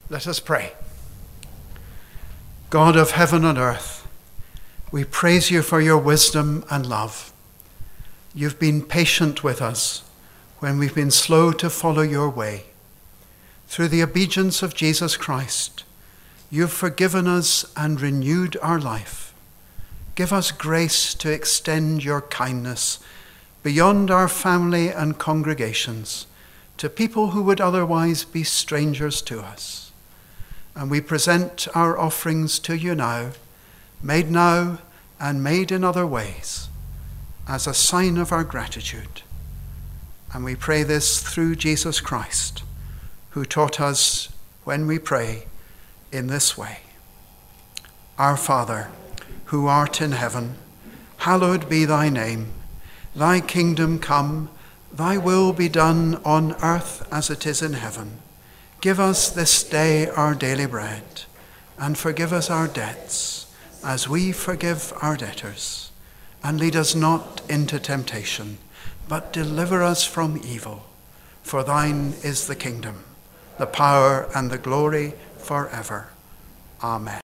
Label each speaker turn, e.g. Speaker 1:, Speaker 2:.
Speaker 1: Let us pray. God of heaven and earth, we praise you for your wisdom and love. You've been patient with us when we've been slow to follow your way. Through the obedience of Jesus Christ, you've forgiven us and renewed our life. Give us grace to extend your kindness beyond our family and congregations to people who would otherwise be strangers to us. And we present our offerings to you now and made in other ways, as a sign of our gratitude. And we pray this through Jesus Christ, who taught us when we pray in this way. Our Father, who art in heaven, hallowed be thy name. Thy kingdom come, thy will be done on earth as it is in heaven. Give us this day our daily bread, and forgive us our debts, as we forgive our debtors. And lead us not into temptation, but deliver us from evil. For thine is the kingdom, the power, and the glory forever. Amen.